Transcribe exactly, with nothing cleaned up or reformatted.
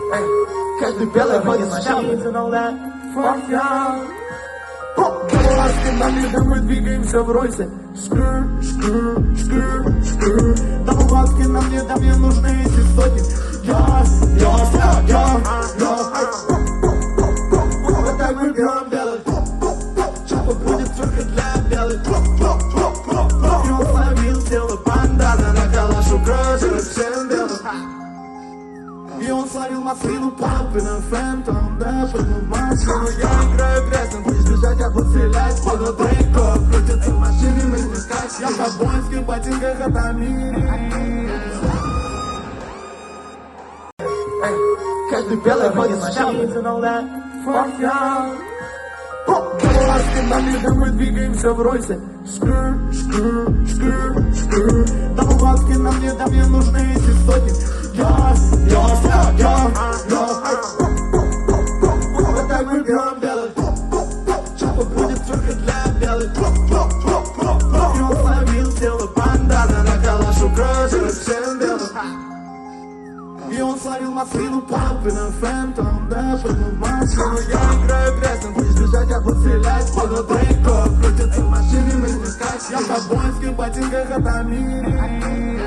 Каждый белый ходит на шаг. Головашки на виду, мы двигаемся в ройсе. Скр, скр, скр, скр. Табугаски нам не дам, мне нужны эти сотни. Я, я, я, я, я. Вот так мы берем белый. Чапа будет только для белых. И он словил тело бандана на калашу кружит всем белым. И он словил маслину, папы на фэнтом. Да, прыгнул в машину, я играю грязным. Будешь бежать, я буду стрелять. Буду дрейко, крутится в машине, мы не скачем. Я в ковбойских ботинках от Амири. Каждый белый ходит на шаг. Головашки на виду, мы двигаемся в ройсе. Скр, скр, скр, скр. Табугаски нам не дам, мне нужны эти сотни. Я, я, я, я, я. Вот так мы берем белый. Чапа будет только для белых. И он словил тело бандана на калашу кружит всем белым. И он словил маслину, папы на фэнтом. Да, прыгнул в машину, я играю грязным. Будешь бежать, я буду стрелять. Буду дрейко, крутится в машине, мы не скачем. Я в ковбойских ботинках от Амири.